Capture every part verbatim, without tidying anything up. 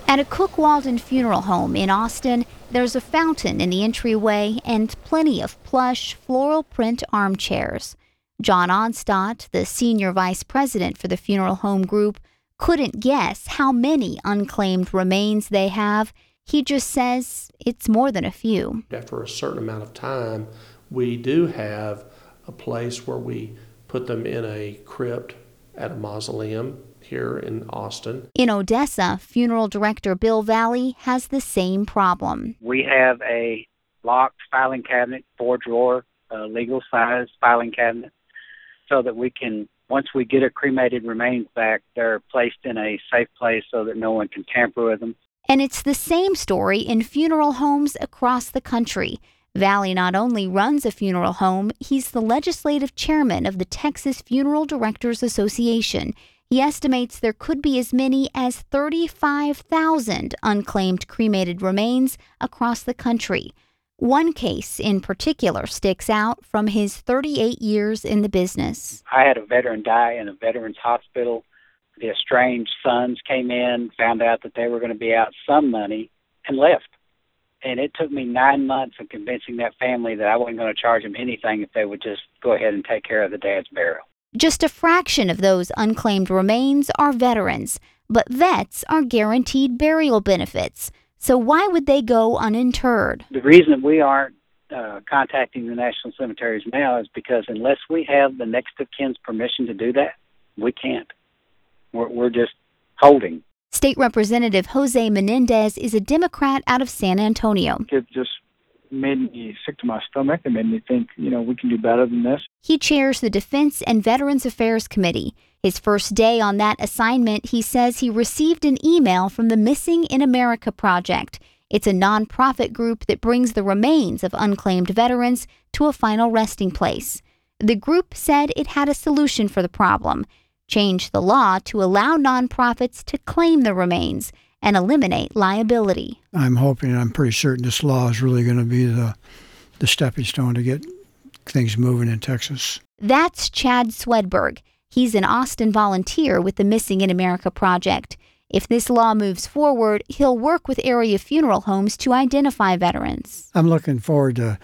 At a Cook Walden funeral home in Austin, there's a fountain in the entryway and plenty of plush, floral print armchairs. John Onstadt, the senior vice president for the funeral home group, couldn't guess how many unclaimed remains they have. He just says it's more than a few. After a certain amount of time, we do have a place where we put them in a crypt at a mausoleum here in Austin. In Odessa, funeral director Bill Valley has the same problem. We have a locked filing cabinet, four-drawer, uh, legal-size filing cabinet, so that we can, once we get our cremated remains back, they're placed in a safe place so that no one can tamper with them. And it's the same story in funeral homes across the country. Valley not only runs a funeral home, he's the legislative chairman of the Texas Funeral Directors Association. He estimates there could be as many as thirty-five thousand unclaimed cremated remains across the country. One case in particular sticks out from his thirty-eight years in the business. I had a veteran die in a veterans hospital. The estranged sons came in, found out that they were going to be out some money, and left. And it took me nine months of convincing that family that I wasn't going to charge them anything if they would just go ahead and take care of the dad's burial. Just a fraction of those unclaimed remains are veterans, but vets are guaranteed burial benefits. So why would they go uninterred? The reason we aren't uh, contacting the National Cemeteries now is because unless we have the next of kin's permission to do that, we can't. We're, we're just holding. State Representative Jose Menendez is a Democrat out of San Antonio. It just made me sick to my stomach and made me think, you know, we can do better than this. He chairs the Defense and Veterans Affairs Committee. His first day on that assignment, he says he received an email from the Missing in America Project. It's a nonprofit group that brings the remains of unclaimed veterans to a final resting place. The group said it had a solution for the problem: change the law to allow nonprofits to claim the remains and eliminate liability. I'm hoping, I'm pretty certain this law is really going to be the, the stepping stone to get things moving in Texas. That's Chad Swedberg. He's an Austin volunteer with the Missing in America Project. If this law moves forward, he'll work with area funeral homes to identify veterans. I'm looking forward to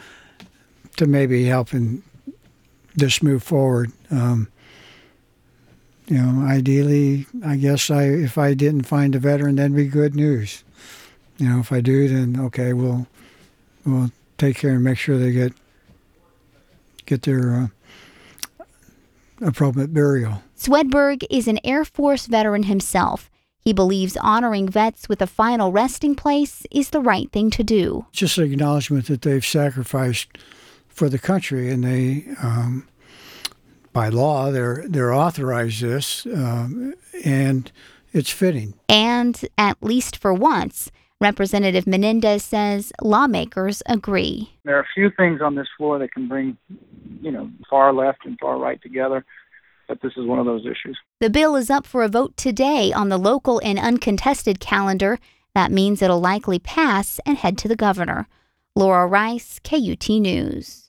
to maybe helping this move forward. Um, You know, ideally, I guess I if I didn't find a veteran, that'd be good news. You know, if I do, then okay, we'll we'll take care and make sure they get get their uh, appropriate burial. Swedberg is an Air Force veteran himself. He believes honoring vets with a final resting place is the right thing to do. Just an acknowledgement that they've sacrificed for the country, and they. Um, By law, they're they're authorized this, um, and it's fitting. And at least for once, Representative Menendez says lawmakers agree. There are a few things on this floor that can bring, you know, far left and far right together, but this is one of those issues. The bill is up for a vote today on the local and uncontested calendar. That means it'll likely pass and head to the governor. Laura Rice, K U T News.